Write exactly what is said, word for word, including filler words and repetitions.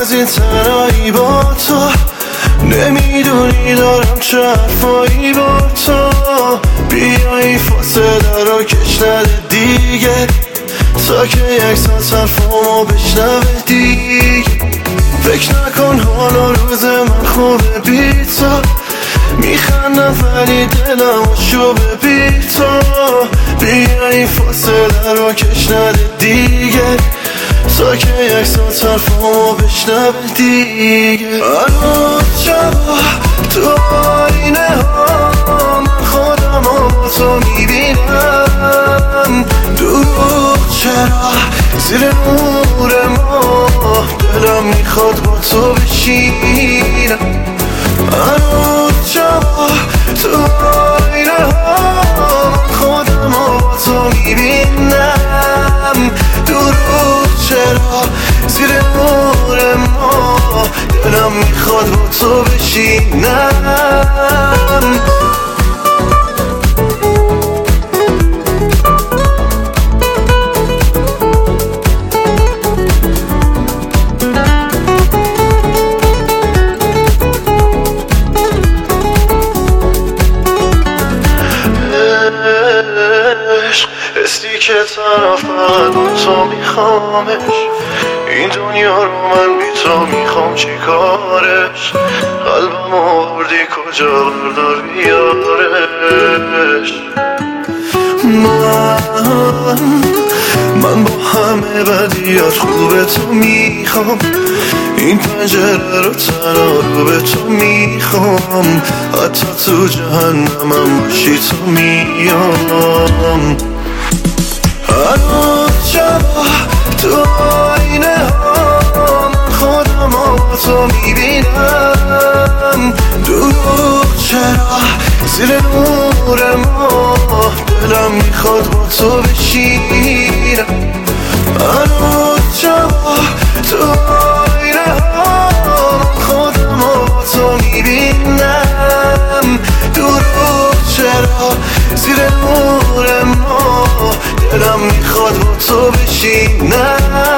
از این تنهایی با تو، نمیدونی دارم چه حرفایی با تو. بیا این فاصله رو کش نده دیگه، تا که یک ساعت حرفامو بشنوه دیگه. فکر نکن حال و روز من خوبه بی تو، میخندم ولی دلم شوبه بی تو. بیا این فاصله رو کش نده دیگه، تا که یک ساعت حرفامو بشنوه دیگه. هنوز شبا تو آینه ها من خودم با تو میبینم. دروغ چرا زیر نور ما، دلم میخواد با تو بشینم. هنوز شبا تو آینه ها من خودم با تو میبینم. دروغ چرا زیر نور ما، دلم میخواد با تو بشینم. حسی که تنها فقط اون تو میخوامش، این دنیا رو من بی تو میخوام چی کارش. قلبم آوردی کجا بردار بیارش. من من با همه بدیات خوبه تو میخوام، این پنجره رو تنها رو به تو میخوام. حتی تو جهنمم باشی تو میام. هنوز شبا تو آینه ها من خودم با تو میبینم. دروغ چرا زیر نور ما، دلم میخواد با تو بشینم. هنوز شبا تو آینه ها من خودم با تو میبینم. دروغ چرا زیر نور ما، دلم میخواد با تو بشینم.